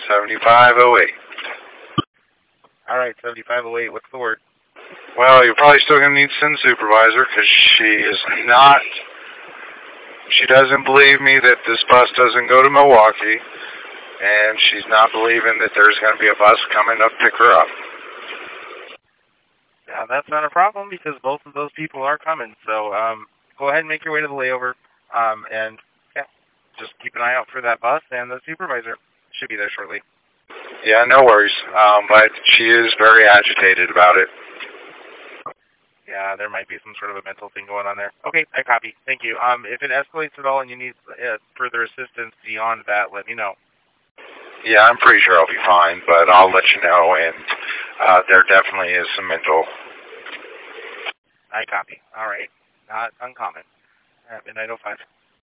7508. All right, 7508. What's the word? Well, you're probably still going to need to send the supervisor because she doesn't believe me that this bus doesn't go to Milwaukee, and she's not believing that there's going to be a bus coming to pick her up. Yeah, that's not a problem because both of those people are coming. So go ahead and make your way to the layover, and yeah, just keep an eye out for that bus, and the supervisor should be there shortly. Yeah, no worries, but she is very agitated about it. Yeah, there might be some sort of a mental thing going on there. Okay, I copy. Thank you. If it escalates at all and you need further assistance beyond that, let me know. Yeah, I'm pretty sure I'll be fine, but I'll let you know, and there definitely is some mental. I copy. All right. Not uncommon. At midnight 05.